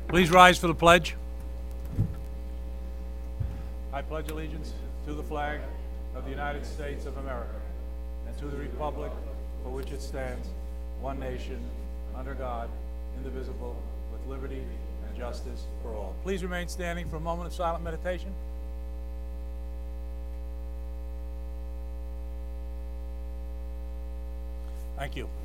Please rise for the pledge. I pledge allegiance to the flag of the United States of America and to the republic for which it stands, one nation, under God, indivisible, with liberty and justice for all. Please remain standing for a moment of silent meditation. Thank you.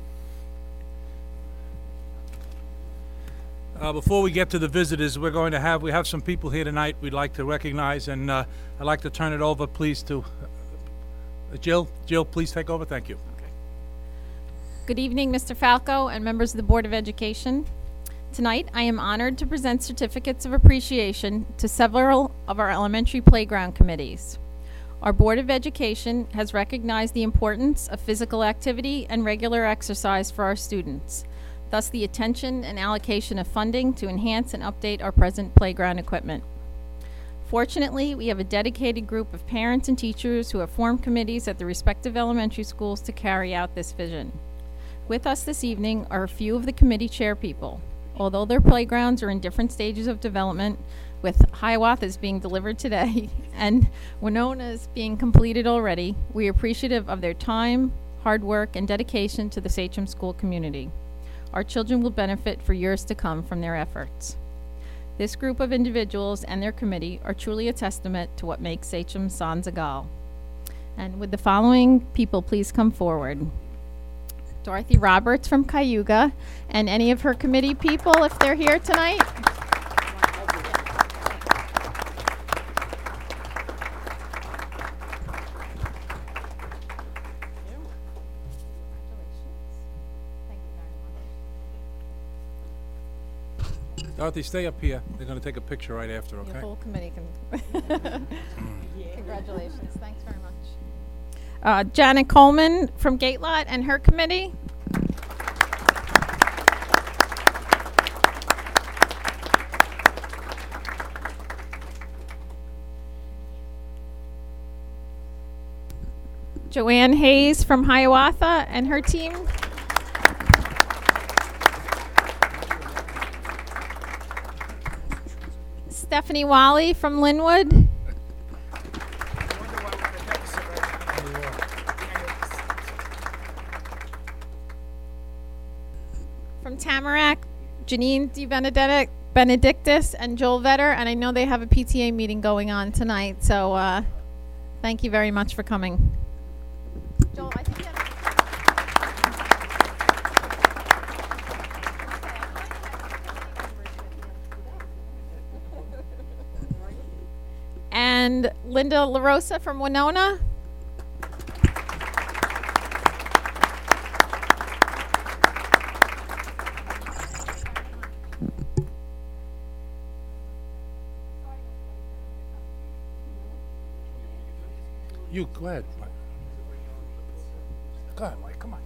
Before we get to the visitors, we have some people here tonight we'd like to recognize, and I'd like to turn it over, please, to Jill. Jill, please take over. Thank you. Good evening, Mr. Falco and members of the Board of Education. Tonight, I am honored to present certificates of appreciation to several of our elementary playground committees. Our Board of Education has recognized the importance of physical activity and regular exercise for our students, thus the attention and allocation of funding to enhance and update our present playground equipment. Fortunately, we have a dedicated group of parents and teachers who have formed committees at the respective elementary schools to carry out this vision. With us this evening are a few of the committee chairpeople. Although their playgrounds are in different stages of development, with Hiawatha being delivered today and Winona is being completed already, we are appreciative of their time, hard work, and dedication to the Sachem School community. Our children will benefit for years to come from their efforts. This group of individuals and their committee are truly a testament to what makes Sachem Sans Egal. And would the following people please come forward? Dorothy Roberts from Cayuga, and any of her committee people if they're here tonight. Dorothy, stay up here. They're going to take a picture right after, okay? The whole committee can. Congratulations. Thanks very much. Janet Coleman from Gatelot and her committee. Joanne Hayes from Hiawatha and her team. Stephanie Wally from Linwood. From Tamarack, Janine Benedictus and Joel Vetter, and I know they have a PTA meeting going on tonight, so thank you very much for coming. Joel, I think you have and Linda LaRosa from Winona. You, go ahead. Go ahead, Mike, come on.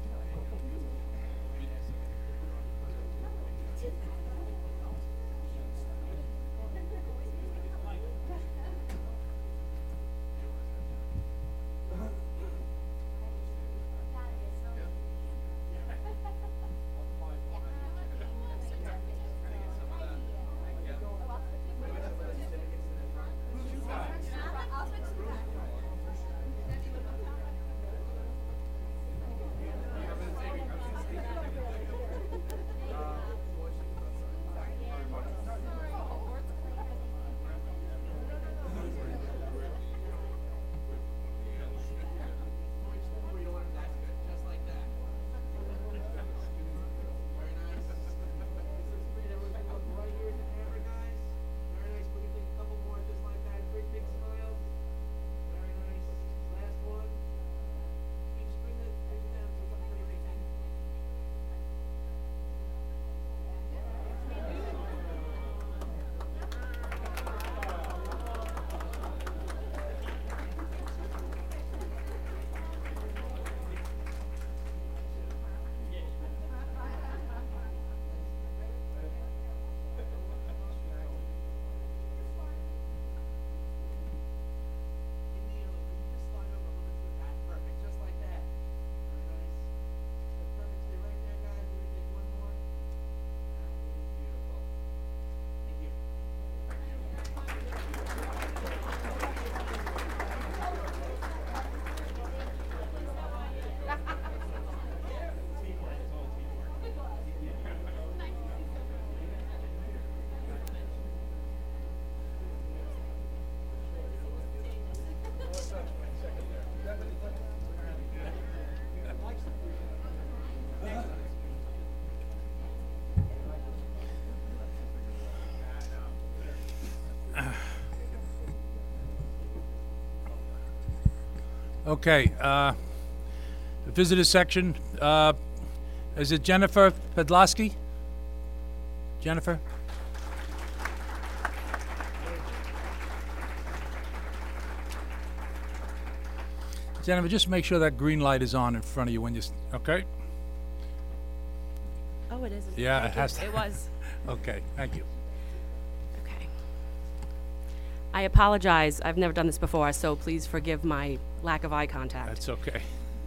Okay, the visitor section, is it Jennifer Pedlosky? Jennifer? Jennifer, just make sure that green light is on in front of you when you, okay? Oh, it isn't. Yeah, Thank it you. has to. It was. Okay, thank you. Okay. I apologize. I've never done this before, so please forgive my lack of eye contact. That's okay.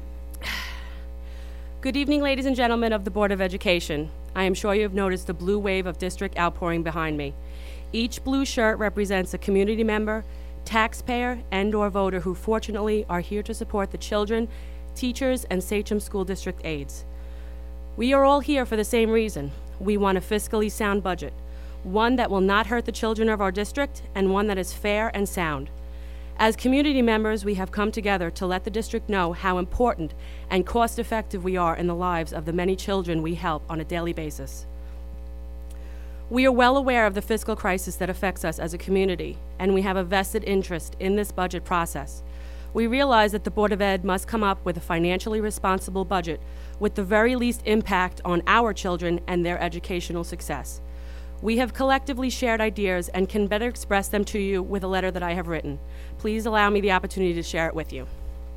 Good evening, ladies and gentlemen of the Board of Education. I am sure you have noticed the blue wave of district outpouring behind me. Each blue shirt represents a community member, taxpayer, and/or voter who fortunately are here to support the children, teachers, and Sachem School District aides. We are all here for the same reason. We want a fiscally sound budget, one that will not hurt the children of our district, and one that is fair and sound. As community members, we have come together to let the district know how important and cost-effective we are in the lives of the many children we help on a daily basis. We are well aware of the fiscal crisis that affects us as a community, and we have a vested interest in this budget process. We realize that the Board of Ed must come up with a financially responsible budget with the very least impact on our children and their educational success. We have collectively shared ideas and can better express them to you with a letter that I have written. Please allow me the opportunity to share it with you.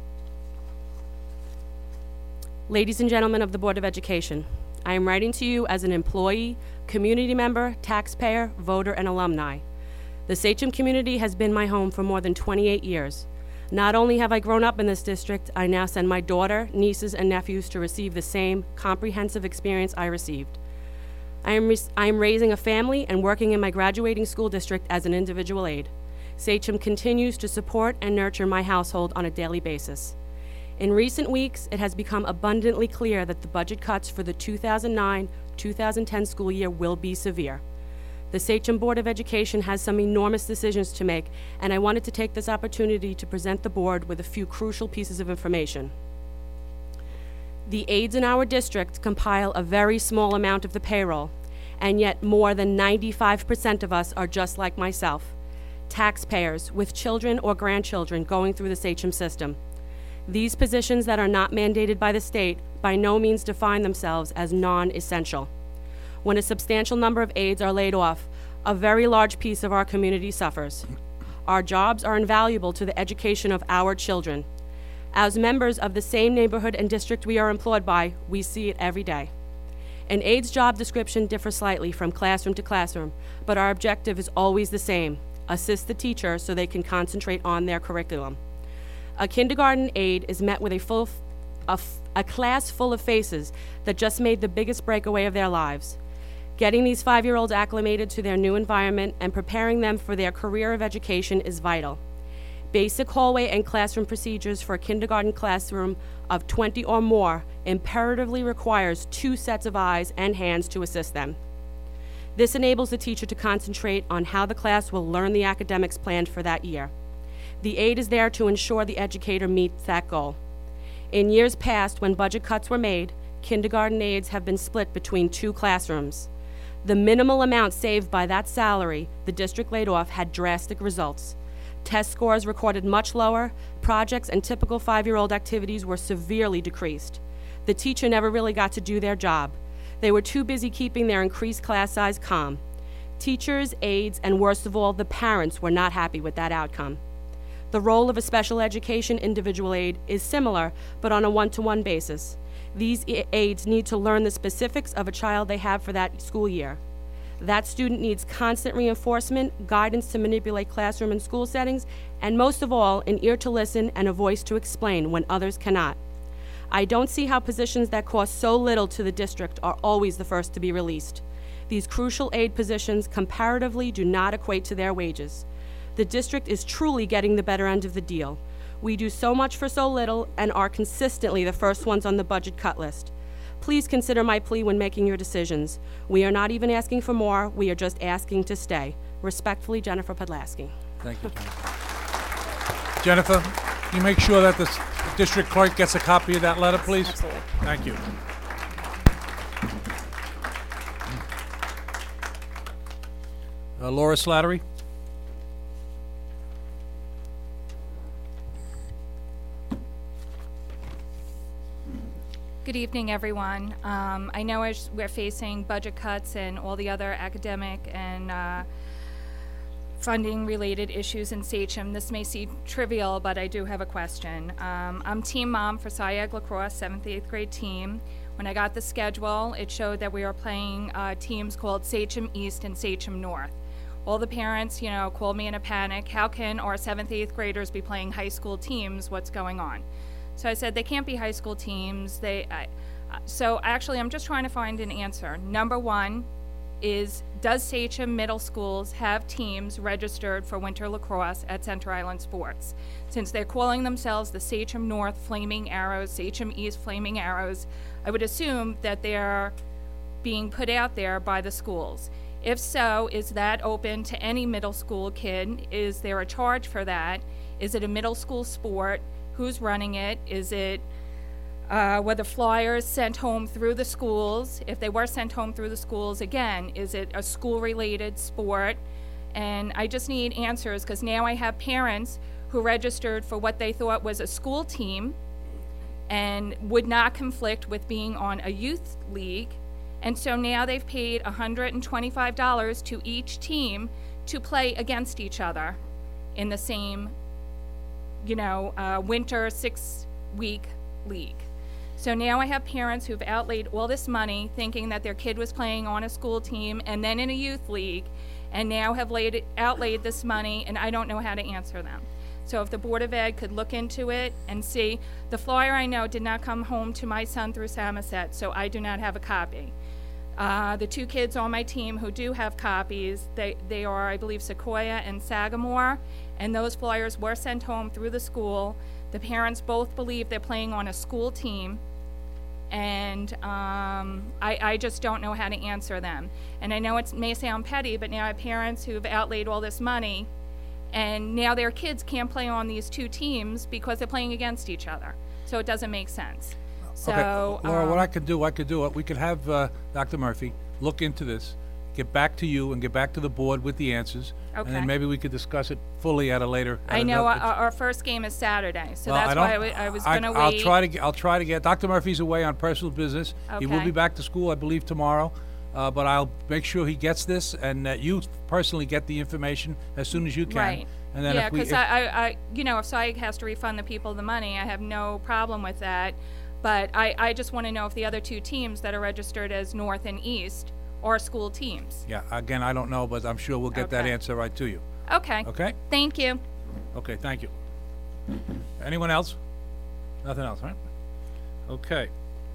Ladies and gentlemen of the Board of Education, I am writing to you as an employee, community member, taxpayer, voter, and alumni. The Sachem community has been my home for more than 28 years. Not only have I grown up in this district, I now send my daughter, nieces, and nephews to receive the same comprehensive experience I received. I am raising a family and working in my graduating school district as an individual aide. Sachem continues to support and nurture my household on a daily basis. In recent weeks, it has become abundantly clear that the budget cuts for the 2009-2010 school year will be severe. The Sachem Board of Education has some enormous decisions to make, and I wanted to take this opportunity to present the board with a few crucial pieces of information. The aides in our district compile a very small amount of the payroll, and yet more than 95% of us are just like myself, taxpayers with children or grandchildren going through the Sachem system. These positions that are not mandated by the state by no means define themselves as non-essential. When a substantial number of aides are laid off, a very large piece of our community suffers. Our jobs are invaluable to the education of our children. As members of the same neighborhood and district we are employed by, we see it every day. An aide's job description differs slightly from classroom to classroom, but our objective is always the same: assist the teacher so they can concentrate on their curriculum. A kindergarten aide is met with a class full of faces that just made the biggest breakaway of their lives. Getting these 5-year-olds acclimated to their new environment and preparing them for their career of education is vital. Basic hallway and classroom procedures for a kindergarten classroom of 20 or more imperatively requires 2 sets of eyes and hands to assist them. This enables the teacher to concentrate on how the class will learn the academics planned for that year. The aide is there to ensure the educator meets that goal. In years past, when budget cuts were made, kindergarten aides have been split between 2 classrooms. The minimal amount saved by that salary the district laid off had drastic results. Test scores recorded much lower, projects and typical 5-year-old activities were severely decreased. The teacher never really got to do their job. They were too busy keeping their increased class size calm. Teachers, aides, and worst of all, the parents were not happy with that outcome. The role of a special education individual aide is similar, but on a one-to-one basis. These aides need to learn the specifics of a child they have for that school year. That student needs constant reinforcement, guidance to manipulate classroom and school settings, and most of all, an ear to listen and a voice to explain when others cannot. I don't see how positions that cost so little to the district are always the first to be released. These crucial aide positions comparatively do not equate to their wages. The district is truly getting the better end of the deal. We do so much for so little and are consistently the first ones on the budget cut list. Please consider my plea when making your decisions. We are not even asking for more, we are just asking to stay. Respectfully, Jennifer Podlaski. Thank you, Jennifer. Jennifer, can you make sure that the district clerk gets a copy of that letter, please? Absolutely. Thank you. Laura Slattery. Good evening, everyone. I know as we're facing budget cuts and all the other academic and funding-related issues in Sachem, this may seem trivial, but I do have a question. I'm team mom for SIAG lacrosse, 7th, 8th grade team. When I got the schedule, it showed that we were playing teams called Sachem East and Sachem North. All the parents, called me in a panic. How can our 7th, 8th graders be playing high school teams? What's going on? So I said, they can't be high school teams. So actually, I'm just trying to find an answer. Number one is, does Sachem Middle Schools have teams registered for winter lacrosse at Center Island Sports? Since they're calling themselves the Sachem North Flaming Arrows, Sachem East Flaming Arrows, I would assume that they're being put out there by the schools. If so, is that open to any middle school kid? Is there a charge for that? Is it a middle school sport? Who's running it? Is it were the flyers sent home through the schools? If they were sent home through the schools, again, is it a school-related sport? And I just need answers, because now I have parents who registered for what they thought was a school team and would not conflict with being on a youth league. And so now they've paid $125 to each team to play against each other in the same, winter 6-week league. So now I have parents who've outlaid all this money thinking that their kid was playing on a school team and then in a youth league, and now have outlaid this money, and I don't know how to answer them. So if the Board of Ed could look into it and see, the flyer I know did not come home to my son through Samoset, so I do not have a copy. The two kids on my team who do have copies, they are, I believe, Sequoia and Sagamore, and those flyers were sent home through the school. The parents both believe they're playing on a school team, and I just don't know how to answer them. And I know it may sound petty, but now I have parents who've outlaid all this money, and now their kids can't play on these two teams because they're playing against each other. So it doesn't make sense. So, Okay, Laura, what I could do it. We could have Dr. Murphy look into this, get back to you, and get back to the board with the answers. And Okay. then maybe we could discuss it fully at a later. I know our first game is Saturday, so Well, that's why I was going to wait. I'll try to get, Dr. Murphy's away on personal business. He will Okay. be back to school, I believe, tomorrow. But I'll make sure he gets this, and that you personally get the information as soon as you can. Right. And then Yeah, if we, because I if SIAG has to refund the people the money, I have no problem with that. But I just want to know if the other two teams that are registered as North and East are school teams. yeah, again, I don't know, but I'm sure we'll get that Okay. answer right to you. Okay. Okay? Thank you. Okay, thank you. Anyone else? Nothing else, right? Okay.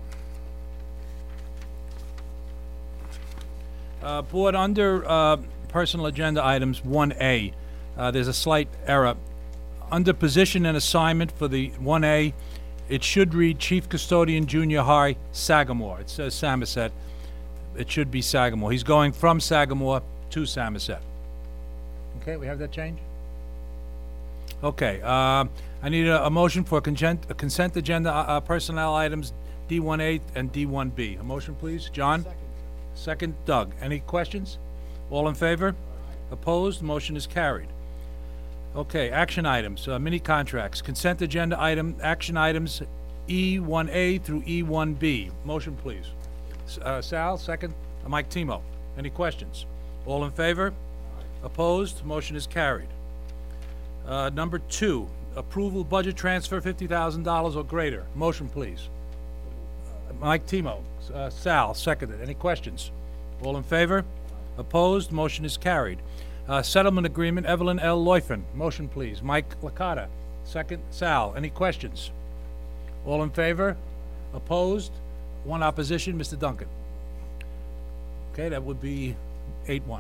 Board, under personal agenda items 1A, there's a slight error. Under position and assignment for the 1A, it should read Chief Custodian Junior High, Sagamore. It says Samoset. It should be Sagamore. He's going from Sagamore to Samoset. Okay, we have that change? Okay, I need a motion for consent agenda personnel items D1A and D1B. A motion, please. John? Second, Doug. Any questions? All in favor? Opposed? Motion is carried. Okay, action items, mini contracts, consent agenda action items E1A through E1B. Motion, please. Sal, second. Mike Timo. Any questions? All in favor? Opposed? Motion is carried. Number 2, approval budget transfer $50,000 or greater. Motion, please. Mike Timo. Sal, seconded. Any questions? All in favor? Opposed? Motion is carried. Settlement agreement, Evelyn L. Loifen. Motion, please. Mike Licata. Second, Sal. Any questions? All in favor? Opposed? One opposition, Mr. Duncan. Okay, that would be 8-1.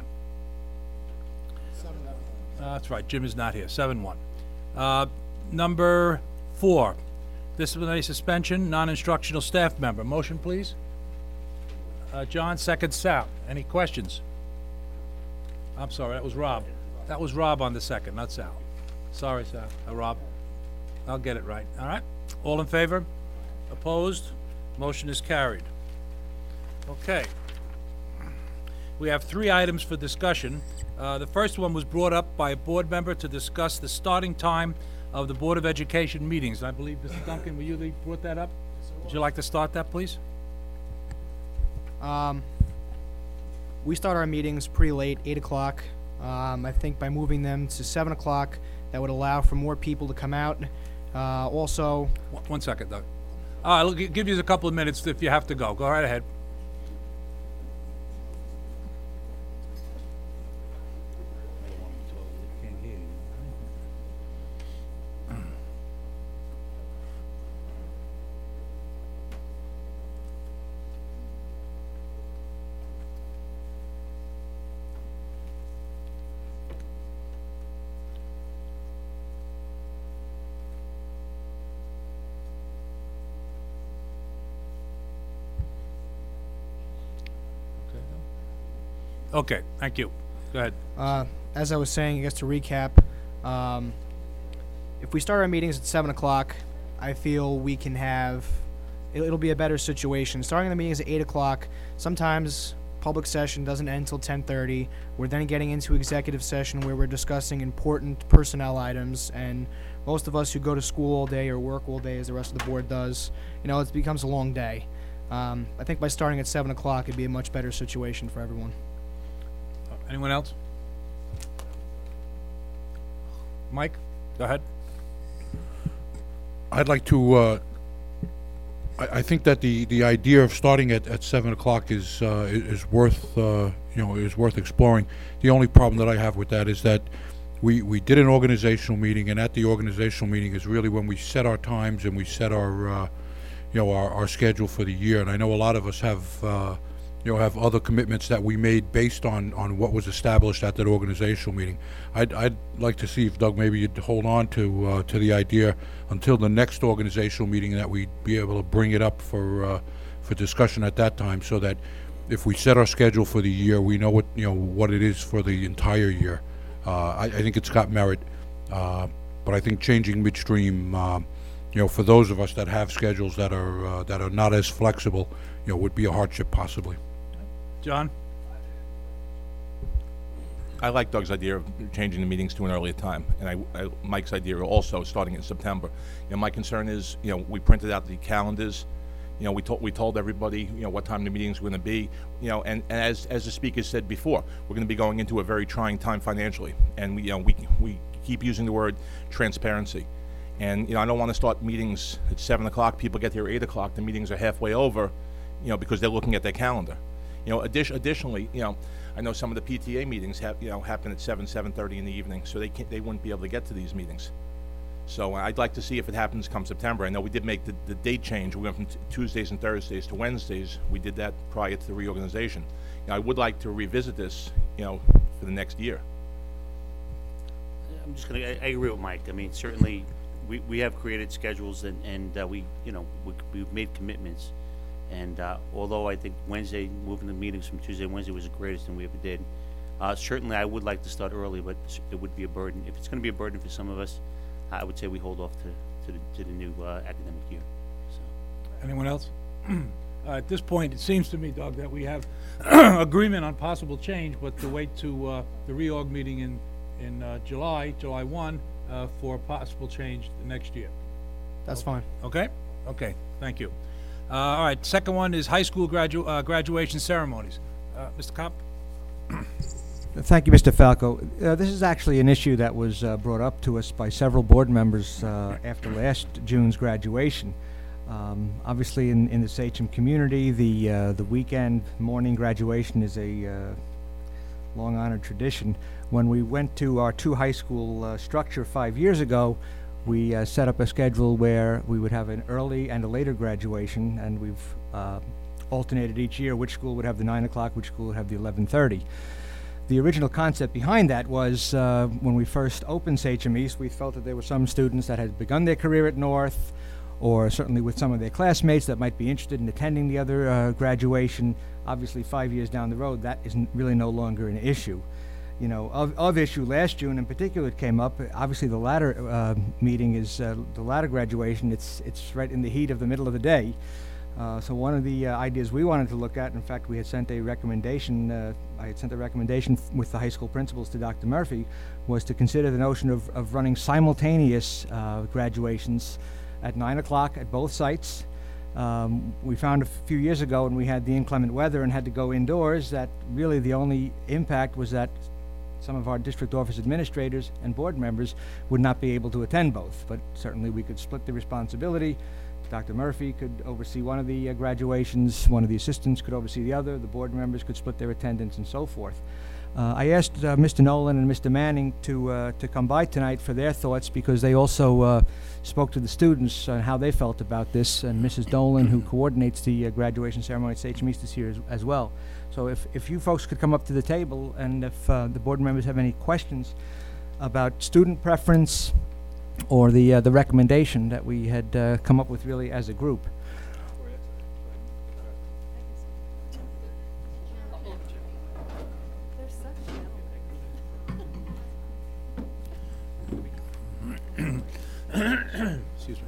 That's right, Jim is not here. 7-1. Number 4, disciplinary suspension, non-instructional staff member. Motion, please. John, second, Sal. Any questions? I'm sorry, that was Rob. That was Rob on the second, not Sal. Sorry, Sal. Rob. I'll get it right. All right? All in favor? Opposed? Motion is carried. Okay. We have 3 items for discussion. The first one was brought up by a board member to discuss the starting time of the Board of Education meetings. I believe, Mr. Duncan, were you the brought that up? Would you like to start that, please? We start our meetings pretty late, 8 o'clock. I think by moving them to 7 o'clock, that would allow for more people to come out. Also, One second, Doug. I'll give you a couple of minutes if you have to go. Go right ahead. Okay, thank you. Go ahead. as I was saying, I guess to recap, if we start our meetings at 7 o'clock, I feel we can have, it'll be a better situation. Starting the meetings at 8 o'clock, sometimes public session doesn't end until 10:30. We're then getting into executive session where we're discussing important personnel items, and most of us who go to school all day or work all day, as the rest of the board does, it becomes a long day. I think by starting at 7 o'clock, it'd be a much better situation for everyone. Anyone else? Mike, go ahead. I'd like to, I think that the idea of starting at 7 o'clock is worth, is worth exploring. The only problem that I have with that is that we did an organizational meeting, and at the organizational meeting is really when we set our times and we set our, our schedule for the year. And I know a lot of us have, have other commitments that we made based on what was established at that organizational meeting. I'd like to see if, Doug, maybe you'd hold on to the idea until the next organizational meeting, that we'd be able to bring it up for discussion at that time, so that if we set our schedule for the year, we know what it is for the entire year. I think it's got merit, but I think changing midstream, for those of us that have schedules that are not as flexible, would be a hardship possibly. John? I like Doug's idea of changing the meetings to an earlier time, and Mike's idea also starting in September. My concern is, we printed out the calendars. We told everybody, what time the meetings were going to be. And as the speaker said before, we're going to be going into a very trying time financially, and we keep using the word transparency. And I don't want to start meetings at 7 o'clock. People get here at 8 o'clock. The meetings are halfway over, because they're looking at their calendar. Additionally, I know some of the PTA meetings happen at 7:30 in the evening, so they wouldn't be able to get to these meetings. So I'd like to see if it happens come September. I know we did make the date change. We went from Tuesdays and Thursdays to Wednesdays. We did that prior to the reorganization. I would like to revisit this, for the next year. I agree with Mike. I mean, certainly we have created schedules, and we've made commitments. And although I think moving the meetings from Tuesday to Wednesday was the greatest thing we ever did, certainly I would like to start early, but it would be a burden. If it's going to be a burden for some of us, I would say we hold off to the new academic year. So. Anyone else? At this point, it seems to me, Doug, that we have agreement on possible change, but to wait to the reorg meeting in July 1, for possible change the next year. That's fine. Okay? Okay, thank you. All right, second one is high school graduation ceremonies. Mr. Kopp? Thank you, Mr. Falco. This is actually an issue that was brought up to us by several board members after last June's graduation. Obviously, in the Sachem community, the weekend morning graduation is a long-honored tradition. When we went to our two high school structure 5 years ago, we set up a schedule where we would have an early and a later graduation, and we've alternated each year which school would have the 9 o'clock, which school would have the 11:30. The original concept behind that was when we first opened Sachem East, we felt that there were some students that had begun their career at North, or certainly with some of their classmates that might be interested in attending the other graduation. Obviously, 5 years down the road, that isn't really no longer an issue. Of issue last June in particular, it came up. Obviously, the latter meeting is the latter graduation. It's right in the heat of the middle of the day. So one of the ideas we wanted to look at, in fact, we had sent a recommendation, I had sent a recommendation with the high school principals to Dr. Murphy, was to consider the notion of running simultaneous graduations at 9 o'clock at both sites. We found a few years ago when we had the inclement weather and had to go indoors that really the only impact was that some of our district office administrators and board members would not be able to attend both, but certainly we could split the responsibility. Dr. Murphy could oversee one of the graduations, one of the assistants could oversee the other, the board members could split their attendance and so forth. I asked Mr. Nolan and Mr. Manning to come by tonight for their thoughts because they also spoke to the students on how they felt about this, and Mrs. Nolan, who coordinates the graduation ceremony at Sachem East, is here as well. So if you folks could come up to the table, and if the board members have any questions about student preference or the recommendation that we had come up with really as a group. Excuse me.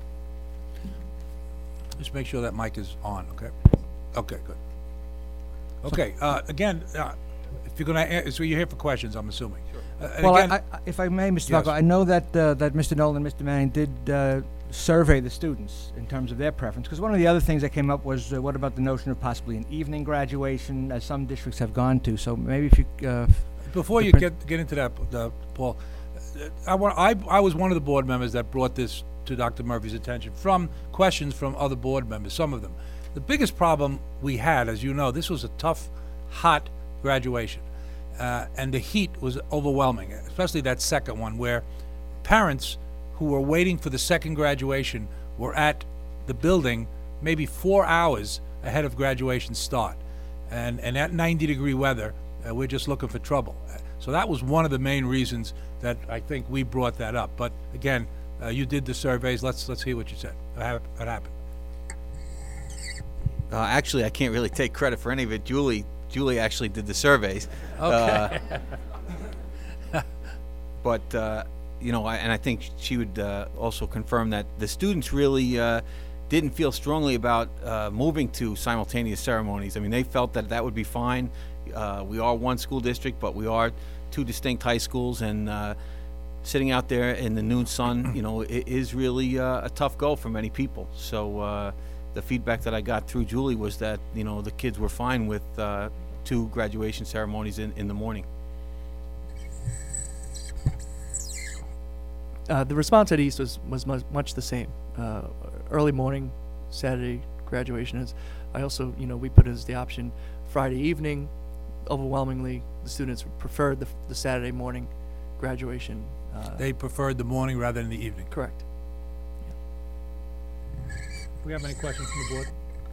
Just make sure that mic is on, okay? Okay, good. Okay, again, if you're gonna, so you're here for questions, I'm assuming. Well, Again, if I may, Mr. Yes. Falco, I know that that Mr. Nolan and Mr. Manning did survey the students in terms of their preference, because one of the other things that came up was what about the notion of possibly an evening graduation, as some districts have gone to. So maybe if you before the you prin- get into that, Paul, I was one of the board members that brought this to Dr. Murphy's attention from questions from other board members, some of them. The biggest problem we had, as you know, this was a tough, hot graduation. And the heat was overwhelming, especially that second one, where parents who were waiting for the second graduation were at the building maybe 4 hours ahead of graduation start. And at 90-degree weather, we're just looking for trouble. So that was one of the main reasons that I think we brought that up. But again, you did the surveys. Let's hear what you said. What happened? Actually, I can't really take credit for any of it. Julie actually did the surveys. Okay. But you know, I think she would also confirm that the students really didn't feel strongly about moving to simultaneous ceremonies. I mean, they felt that that would be fine. We are one school district, but we are two distinct high schools, and sitting out there in the noon sun, you know, it is really a tough go for many people. So the feedback that I got through Julie was that, you know, the kids were fine with two graduation ceremonies in the morning. The response at East was much the same. Early morning, Saturday graduation is. I also, you know, we put it as the option Friday evening. Overwhelmingly, the students preferred the Saturday morning graduation. They preferred the morning rather than the evening. Correct. Do we have any questions from the board?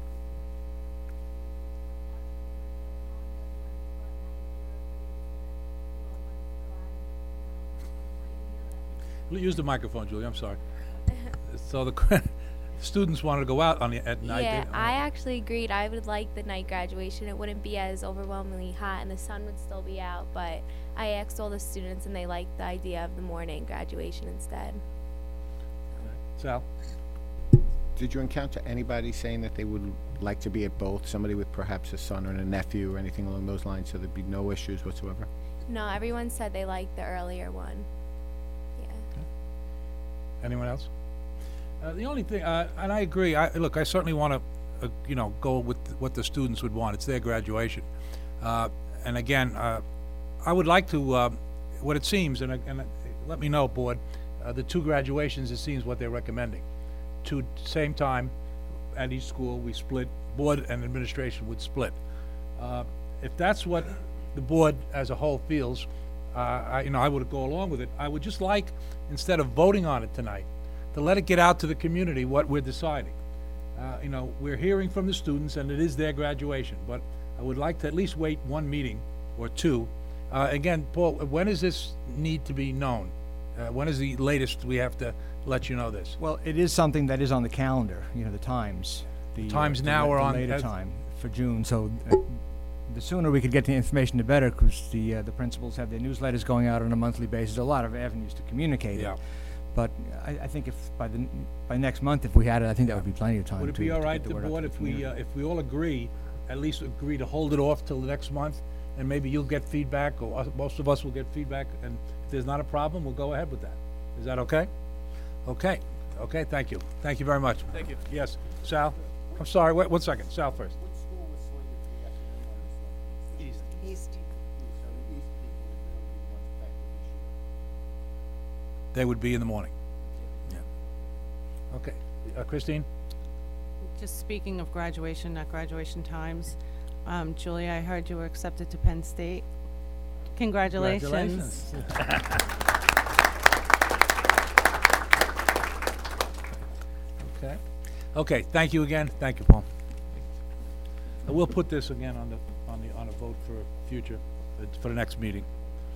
Use the microphone, Julie. I'm sorry. So the students wanted to go out at night. Yeah, I actually agreed. I would like the night graduation. It wouldn't be as overwhelmingly hot and the sun would still be out, but I asked all the students and they liked the idea of the morning graduation instead. Sal? Did you encounter anybody saying that they would like to be at both? Somebody with perhaps a son or a nephew or anything along those lines, so there'd be no issues whatsoever? No, everyone said they liked the earlier one. Yeah. Anyone else? The only thing, and I agree. Look, I certainly want to, you know, go with what the students would want. It's their graduation, and again, I would like to. What it seems, and let me know, board, the two graduations. It seems what they're recommending. Two same time at each school. We split. Board and administration would split. If that's what the board as a whole feels, I would go along with it. I would just like, instead of voting on it tonight, to let it get out to the community what we're deciding. You know, we're hearing from the students, and it is their graduation, but I would like to at least wait one meeting or two. Again, Paul, when does this need to be known? When is the latest we have to let you know this? Well, it is something that is on the calendar, you know, the times. The times now are on later time for June, so the sooner we could get the information, the better, because the principals have their newsletters going out on a monthly basis, a lot of avenues to communicate it. But I think if by next month, if we had it, I think that would be plenty of time. Would it be all right, the board, if we all agree, at least agree to hold it off till the next month, and maybe you'll get feedback, or most of us will get feedback, and if there's not a problem, we'll go ahead with that. Is that okay? Okay. Okay. Thank you. Thank you very much. Thank you. Yes. Sal? I'm sorry, wait 1 second. Sal first. They would be in the morning. Yeah. Okay. Christine? Just speaking of graduation, at graduation times, Julia, I heard you were accepted to Penn State. Congratulations. Okay. Okay, thank you again. Thank you, Paul. We'll put this again on a vote for future, for the next meeting.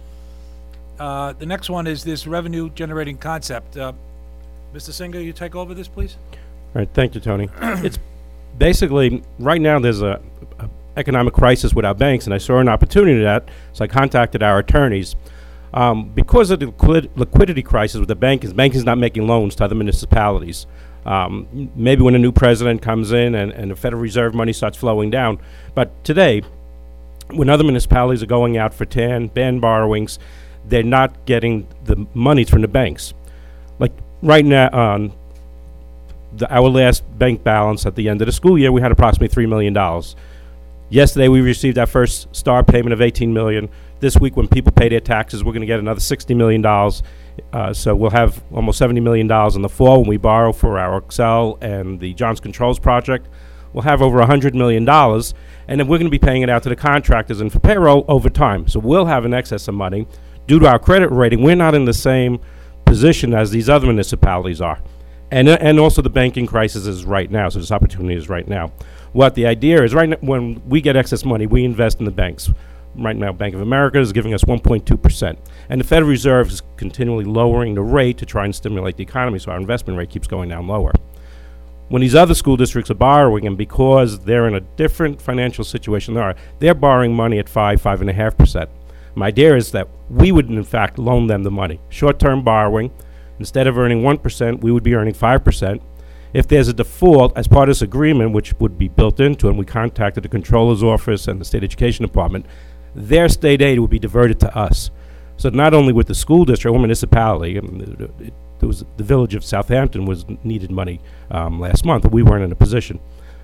The next one is this revenue generating concept. Mr. Singer, you take over this, please? All right, thank you, Tony. It's basically, right now there's a economic crisis with our banks, and I saw an opportunity to that, so I contacted our attorneys. Because of the liquidity crisis with the bank is not making loans to other municipalities. Maybe when a new president comes in and the Federal Reserve money starts flowing down. But today, when other municipalities are going out for ban borrowings, they're not getting the monies from the banks. Like right now, our last bank balance at the end of the school year, we had approximately $3 million. Yesterday, we received our first STAR payment of $18 million. This week, when people pay their taxes, we're going to get another $60 million. So we'll have almost $70 million in the fall when we borrow for our Excel and the Johnson Controls project. We'll have over $100 million, and then we're going to be paying it out to the contractors and for payroll over time. So we'll have an excess of money. Due to our credit rating, we're not in the same position as these other municipalities are. And also the banking crisis is right now, so this opportunity is right now. What the idea is, right now, when we get excess money, we invest in the banks. Right now, Bank of America is giving us 1.2%. And the Federal Reserve is continually lowering the rate to try and stimulate the economy, so our investment rate keeps going down lower. When these other school districts are borrowing, and because they're in a different financial situation they're borrowing money at 5.5%. My idea is that we would, in fact, loan them the money. Short-term borrowing, instead of earning 1%, we would be earning 5%. If there's a default, as part of this agreement, which would be built into it, and we contacted the Comptroller's Office and the State Education Department, their state aid would be diverted to us. So not only with the school district or municipality, there was the village of Southampton needed money last month, but we weren't in a position.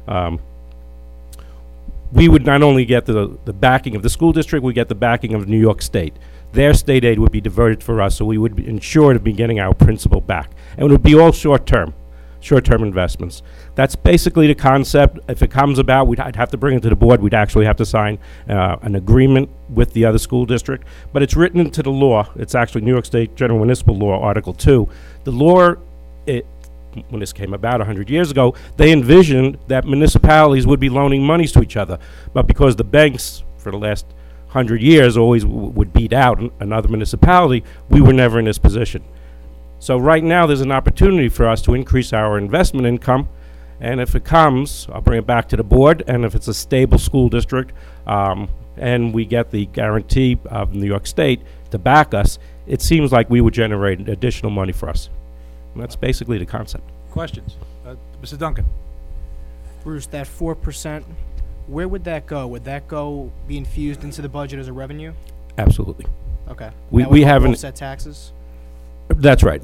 We would not only get the backing of the school district, we get the backing of New York State. Their state aid would be diverted for us, so we would be ensure to be getting our principal back. And it would be all short-term investments. That's basically the concept. If it comes about, I'd have to bring it to the board. We'd actually have to sign an agreement with the other school district. But it's written into the law. It's actually New York State General Municipal Law, Article 2. The law, when this came about 100 years ago, they envisioned that municipalities would be loaning monies to each other. But because the banks, for the last 100 years, always would beat out another municipality, we were never in this position. So right now, there's an opportunity for us to increase our investment income, and if it comes, I'll bring it back to the board, and if it's a stable school district, and we get the guarantee of New York State to back us, it seems like we would generate additional money for us. And that's basically the concept. Questions? Mr. Duncan? Bruce, that 4%, where would that go? Would that go be infused into the budget as a revenue? Absolutely. Okay. We haven't offset taxes? That's right.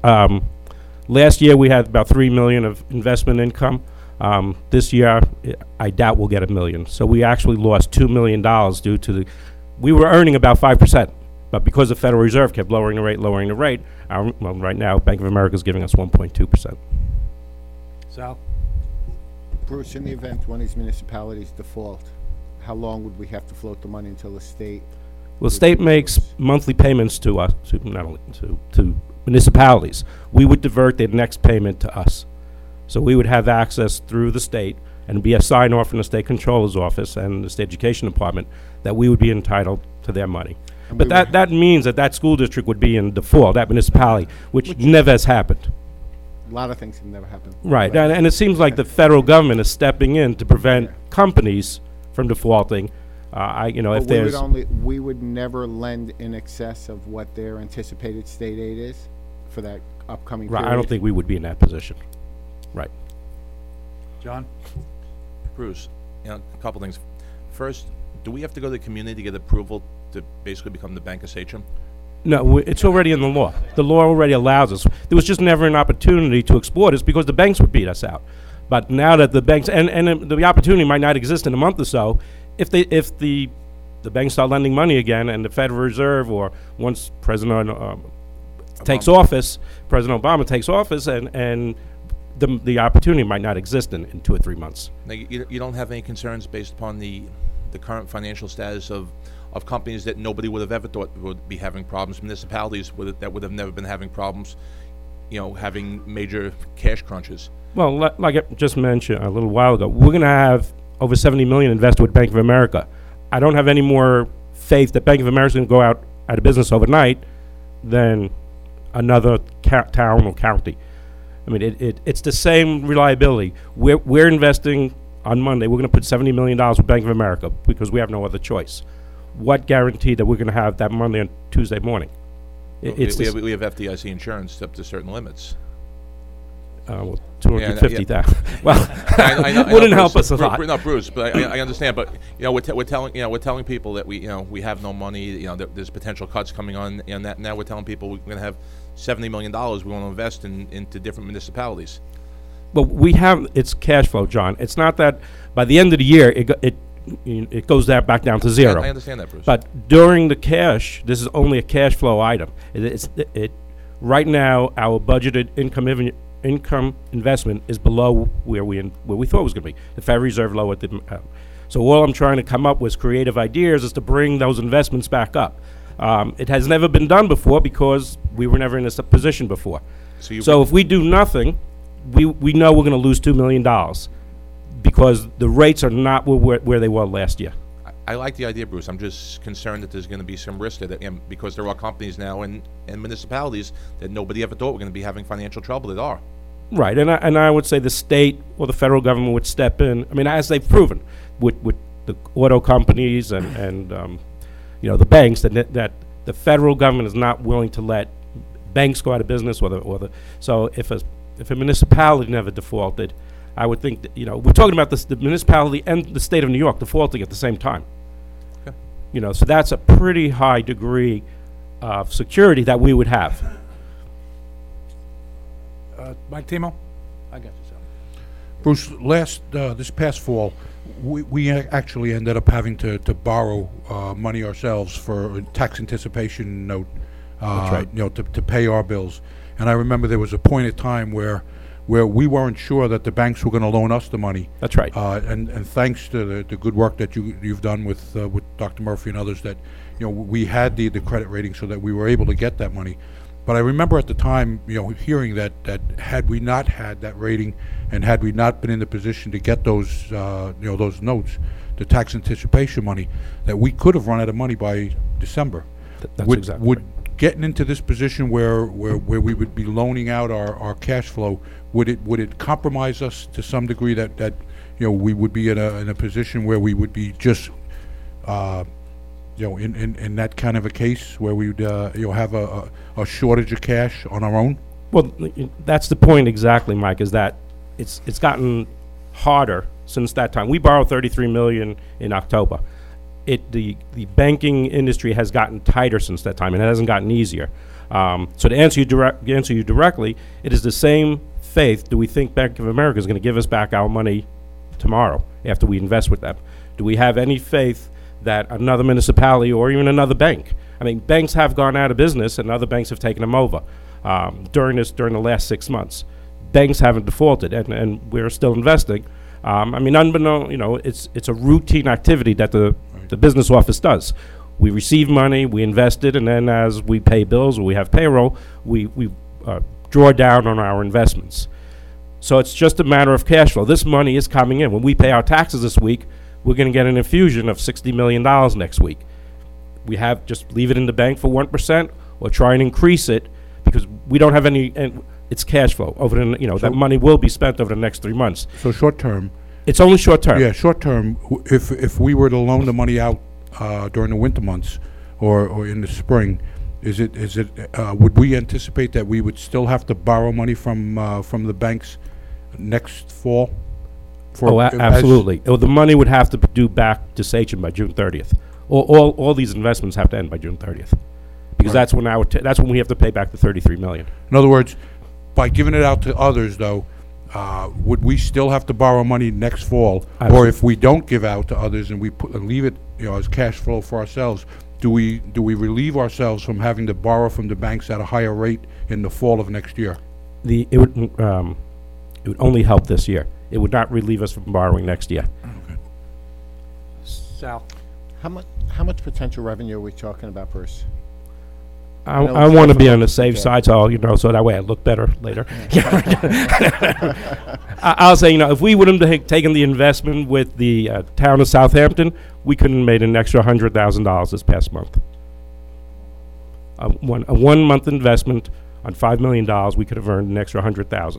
Last year we had about $3 million of investment income. This year, I doubt we'll get $1 million. So we actually lost $2 million due to we were earning about 5%, but because the Federal Reserve kept lowering the rate, right now Bank of America is giving us 1.2%. Sal? Bruce, in the event one of these municipalities default, how long would we have to float the money until the state? Well, the state makes monthly payments to us, not only to municipalities. We would divert their next payment to us. So we would have access through the state and be a sign-off from the State Comptroller's Office and the State Education Department that we would be entitled to their money. And but that means that school district would be in default, that municipality, which never has happened. A lot of things have never happened. Right, and it seems like the federal government is stepping in to prevent companies from defaulting. If there's we would never lend in excess of what their anticipated state aid is for that upcoming period. I don't think we would be in that position. Right. John? Bruce, a couple things. First, do we have to go to the community to get approval to basically become the Bank of Sachem? No, it's already in the law. The law already allows us. There was just never an opportunity to explore this because the banks would beat us out. But now that the banks, and the opportunity might not exist in a month or so, if the banks start lending money again, and the Federal Reserve, or once President takes office, President Obama takes office, and the opportunity might not exist in 2 or 3 months. Now, you don't have any concerns based upon the current financial status of companies that nobody would have ever thought would be having problems, municipalities that would have never been having problems, having major cash crunches. Well, like I just mentioned a little while ago, we're going to have over $70 million invested with Bank of America. I don't have any more faith that Bank of America is going to go out of business overnight than another town or county. I mean, it's the same reliability. We're investing on Monday. We're going to put $70 million with Bank of America because we have no other choice. What guarantee that we're going to have that Monday and Tuesday morning? We have FDIC insurance up to certain limits. Well, 250,000. Well, wouldn't help us a lot. No, Bruce, but I understand. But we're telling people that we have no money. There's potential cuts coming on, and that now we're telling people we're going to have $70 million we want to invest into different municipalities. Well, it's cash flow, John. It's not that by the end of the year it goes back down to zero. I understand that, Bruce. But during the cash, this is only a cash flow item. Right now, our budgeted income investment is below where we thought it was going to be. The Federal Reserve lowered it. So all I'm trying to come up with creative ideas is to bring those investments back up. It has never been done before because we were never in this position before. So if we do nothing, we know we're going to lose $2 million because the rates are not where they were last year. I like the idea, Bruce. I'm just concerned that there's going to be some risk there, because there are companies now and municipalities that nobody ever thought were going to be having financial trouble that are. Right, and I would say the state or the federal government would step in. I mean, as they've proven with the auto companies and the banks, that the federal government is not willing to let banks go out of business, so if a municipality never defaulted, I would think that, we're talking about the municipality and the state of New York defaulting at the same time. Okay. So that's a pretty high degree of security that we would have. Mike Timo? I got you, sir. Bruce, this past fall, we actually ended up having to borrow money ourselves for a tax anticipation note, That's right. To pay our bills. And I remember there was a point in time where we weren't sure that the banks were going to loan us the money. That's right. And thanks to the good work that you've done with Dr. Murphy and others, that we had the credit rating so that we were able to get that money. But I remember at the time, hearing that had we not had that rating, and had we not been in the position to get those those notes, the tax anticipation money, that we could have run out of money by December. That's exactly would right. Getting into this position where we would be loaning out our cash flow, would it compromise us to some degree that we would be in a position where we would be just in that kind of a case where we would have a shortage of cash on our own? Well, that's the point exactly, Mike, is that it's gotten harder since that time. We borrowed $33 million in October. The banking industry has gotten tighter since that time, and it hasn't gotten easier. So to answer you directly, it is the same faith. Do we think Bank of America is going to give us back our money tomorrow after we invest with them? Do we have any faith that another municipality or even another bank? I mean, banks have gone out of business and other banks have taken them over during the last 6 months. Banks haven't defaulted, and we're still investing. I mean, unbeknown, it's a routine activity that the business office does. We receive money, we invest it, and then as we pay bills or we have payroll, we draw down on our investments. So it's just a matter of cash flow. This money is coming in. When we pay our taxes this week, we're going to get an infusion of $60 million next week. We have just leave it in the bank for 1% or try and increase it because we don't have any. And it's cash flow over the, that money will be spent over the next 3 months. So short term. It's only short term. Yeah, short term. If we were to loan the money out during the winter months or in the spring, would we anticipate that we would still have to borrow money from the banks next fall? Absolutely. The money would have to be due back to Sachem by June 30th. All these investments have to end by June 30th, because that's when we have to pay back the $33 million. In other words, by giving it out to others, though, would we still have to borrow money next fall? Or Absolutely. if we don't give out to others and we leave it, as cash flow for ourselves, do we relieve ourselves from having to borrow from the banks at a higher rate in the fall of next year? It would only help this year. It would not relieve us from borrowing next year. Sal? How much potential revenue are we talking about, Bruce? I know I it's want to be difficult on the to safe predict. side, so that way I look better later. I'll say, if we wouldn't have taken the investment with the town of Southampton, we couldn't have made an extra $100,000 this past month. A 1 month investment on $5 million, we could have earned an extra $100,000.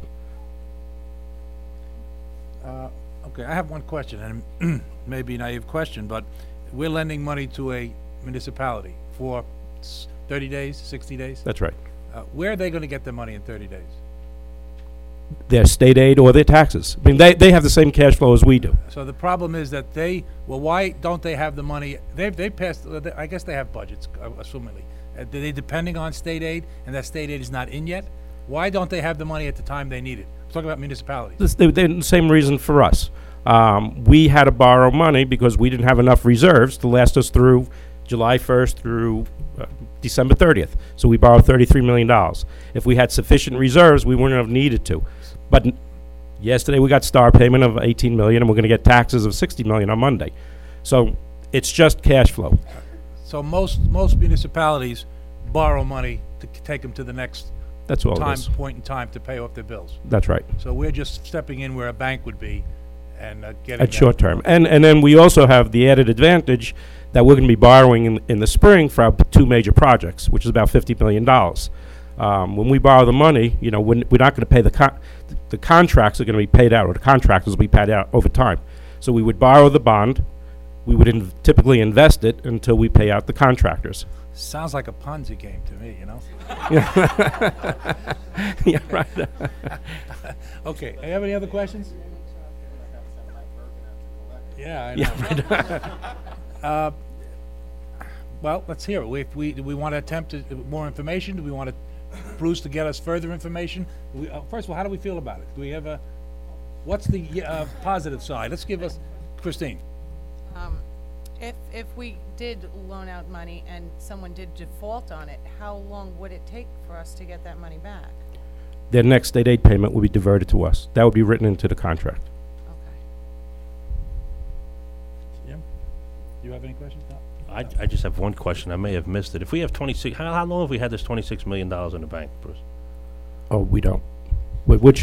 Okay, I have one question, and maybe a naive question, but we're lending money to a municipality for 30 days, 60 days? That's right. Where are they going to get their money in 30 days? Their state aid or their taxes. I mean, they have the same cash flow as we do. So the problem is that why don't they have the money? They passed, I guess they have budgets, assumingly. Are they depending on state aid, and that state aid is not in yet? Why don't they have the money at the time they need it? I'm talking about municipalities. They're the same reason for us. We had to borrow money because we didn't have enough reserves to last us through July 1st through December 30th. So we borrowed $33 million. If we had sufficient reserves, we wouldn't have needed to. But yesterday we got STAR payment of $18 million, and we're going to get taxes of $60 million on Monday. So it's just cash flow. So most municipalities borrow money to take them to the next That's all it is. point in time to pay off their bills. That's right. So we're just stepping in where a bank would be and getting At that. short term. And then we also have the added advantage that we're going to be borrowing in the spring for our two major projects, which is about $50 million. When we borrow the money, we're not going to pay the contracts are going to be paid out, or the contractors will be paid out over time. So we would borrow the bond. We would typically invest it until we pay out the contractors. Sounds like a Ponzi game to me, Yeah, right. Okay, do you have any other questions? Yeah, I know. Well, let's hear it. Do we want to attempt more information? Do we want Bruce to get us further information? First of all, how do we feel about it? Do we have what's the positive side? Let's give us, Christine. If we did loan out money and someone did default on it, how long would it take for us to get that money back? Their next state aid payment will be diverted to us. That would be written into the contract. Jim, do you have any questions? No? I just have one question. I may have missed it. If we have 26, how long have we had this $26 million in the bank, Bruce? Oh, we don't. Which?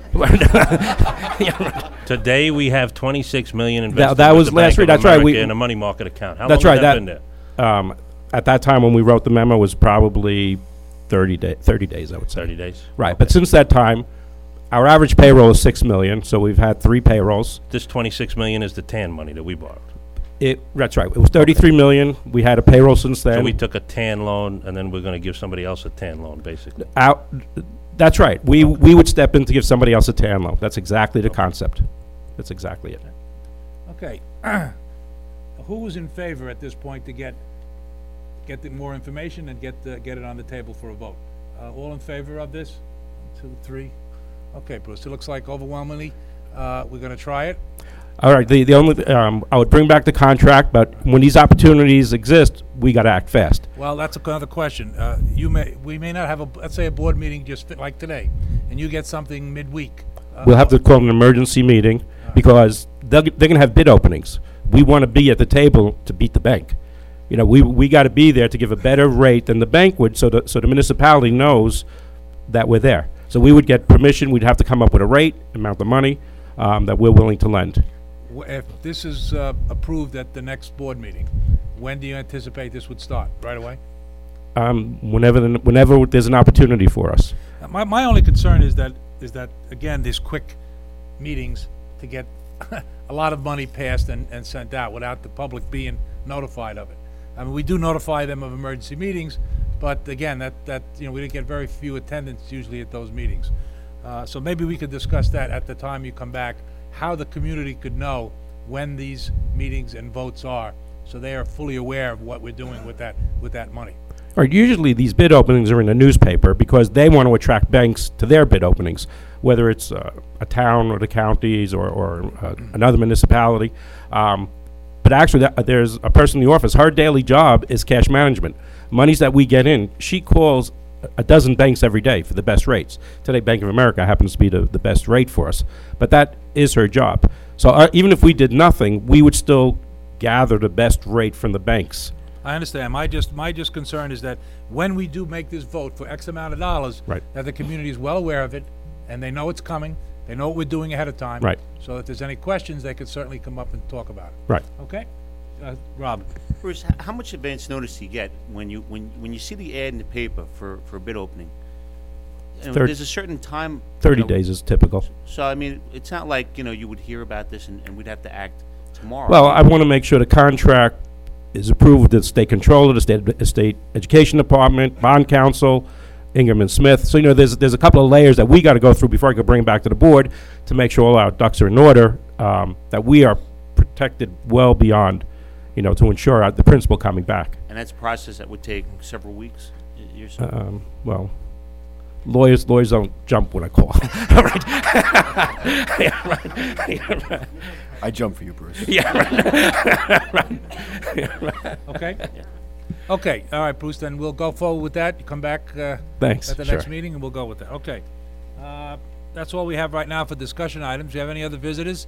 Today we have $26 million invested. That was with the last Bank week. of That's right. America in a money market account. How That's long right. has that been there? At that time when we wrote the memo was probably 30 days, I would say. 30 days. Right. But since that time, our average payroll is $6 million, so we've had 3 payrolls. This $26 million is the TAN money that we borrowed. That's right. It was $33 million. We had a payroll since then. So we took a TAN loan, and then we're going to give somebody else a TAN loan, basically. That's right. We would step in to give somebody else a TAN loan. That's exactly the concept. That's exactly it. Okay. Who is in favor at this point to get more information and get it on the table for a vote? All in favor of this? 1, 2, 3. Okay, Bruce. It looks like overwhelmingly we're going to try it. All right. The only I would bring back the contract, but when these opportunities exist, we got to act fast. Well, that's another question. We may not have let's say a board meeting just like today, and you get something midweek. We'll have to call an emergency meeting because they're going to have bid openings. We want to be at the table to beat the bank. We got to be there to give a better rate than the bank would, so the municipality knows that we're there. So we would get permission. We'd have to come up with a rate, amount of money that we're willing to lend. If this is approved at the next board meeting, when do you anticipate this would start? Right away? Whenever there's an opportunity for us. My only concern is that again, these quick meetings to get a lot of money passed and sent out without the public being notified of it. I mean, we do notify them of emergency meetings, but again, we didn't get very few attendance usually at those meetings. So maybe we could discuss that at the time you come back, how the community could know when these meetings and votes are, so they are fully aware of what we're doing with that money. All right, usually these bid openings are in the newspaper because they want to attract banks to their bid openings, whether it's a town or the counties or another municipality. But actually, there's a person in the office. Her daily job is cash management. Monies that we get in, she calls a dozen banks every day for the best rates. Today, Bank of America happens to be the best rate for us. But that is her job. So even if we did nothing, we would still gather the best rate from the banks. I understand. My just concern is that when we do make this vote for X amount of dollars, Right. that the community is well aware of it, and they know it's coming, they know what we're doing ahead of time. Right. So if there's any questions, they could certainly come up and talk about it. Right. Okay? Rob? Bruce, how much advance notice do you get when you see the ad in the paper for a bid opening? You know, there's a certain time. 30 days is typical. So, I mean, it's not like, you would hear about this and we'd have to act tomorrow. Well, I want to make sure the contract is approved with the state controller, the state education department, bond council, Ingram and Smith. So, there's a couple of layers that we got to go through before I can bring it back to the board to make sure all our ducks are in order, that we are protected well beyond, to ensure the principal coming back. And that's a process that would take several weeks, you're saying? Well, lawyers don't jump when I call. All right. Yeah, right. Yeah, right. I jump for you, Bruce. Yeah, right. Right. Yeah, right. Okay? Okay, all right, Bruce, then we'll go forward with that. You come back Thanks, at the next sure. meeting, and we'll go with that. Okay. That's all we have right now for discussion items. Do you have any other visitors?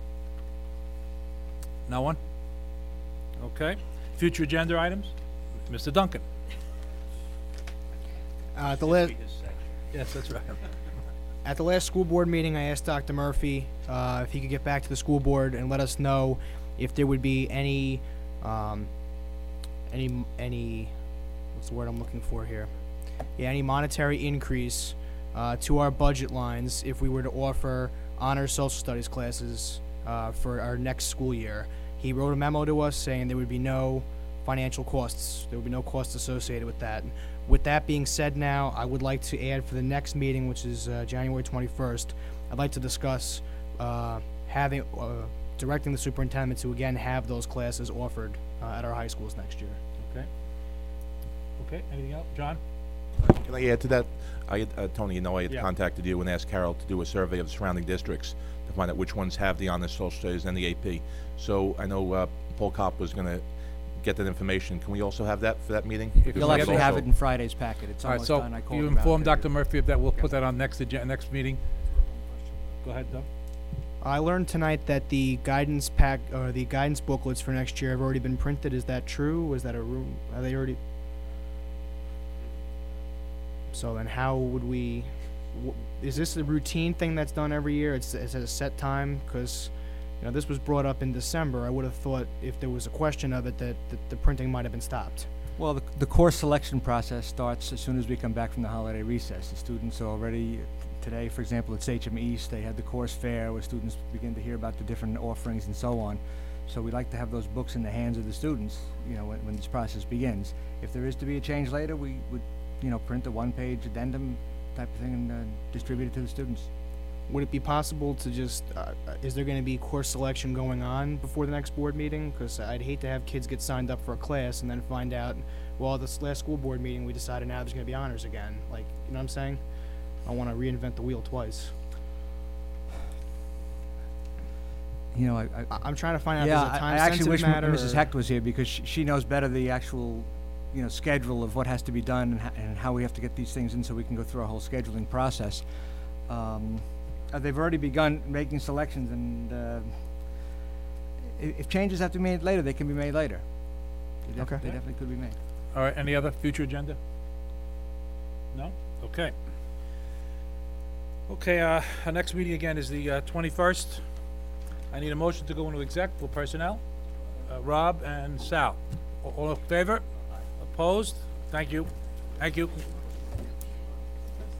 No one? Okay. Future agenda items? Mr. Duncan? Yes, that's right. At the last school board meeting, I asked Dr. Murphy if he could get back to the school board and let us know if there would be any what's the word I'm looking for here? Yeah, any monetary increase to our budget lines if we were to offer honors social studies classes for our next school year. He wrote a memo to us saying there would be no financial costs. There would be no costs associated with that. With that being said now, I would like to add for the next meeting, which is January 21st, I'd like to discuss directing the superintendent to again have those classes offered at our high schools next year. Okay. Okay, anything else? John? Can I add to that? Tony, I had Yeah. contacted you and asked Carol to do a survey of the surrounding districts to find out which ones have the honors social studies and the AP. So I know Paul Kopp was going to get that information. Can we also have that for that meeting? You'll actually have it in Friday's packet. It's All right, almost so done. I called you him inform out Dr. Murphy of that. We'll put that on next meeting. Go ahead, Doug. I learned tonight that the guidance the guidance booklets for next year have already been printed. Is that true? Was that a room? Are they already? So then, how would we? Is this a routine thing that's done every year? It's at a set time? Because this was brought up in December. I would have thought if there was a question of it that the printing might have been stopped. Well, the course selection process starts as soon as we come back from the holiday recess. The students are already, today, for example, at Sachem East, they had the course fair where students begin to hear about the different offerings and so on. So we like to have those books in the hands of the students, when this process begins. If there is to be a change later, we would, print a one-page addendum type of thing and distribute it to the students. Would it be possible to just, is there going to be course selection going on before the next board meeting? Because I'd hate to have kids get signed up for a class and then find out, well, this last school board meeting, we decided now there's going to be honors again. Like, you know what I'm saying? I want to reinvent the wheel twice. I'm trying to find out if there's a I actually wish time-sensitive matter. Mrs. Hecht was here because she knows better the actual, schedule of what has to be done and how we have to get these things in so we can go through our whole scheduling process. They've already begun making selections, and if changes have to be made later, they can be made later. They definitely could be made. All right, any other future agenda? No? Okay. Okay, our next meeting again is the 21st. I need a motion to go into exec for personnel. Rob and Sal. All in favor? Opposed? Thank you. Thank you.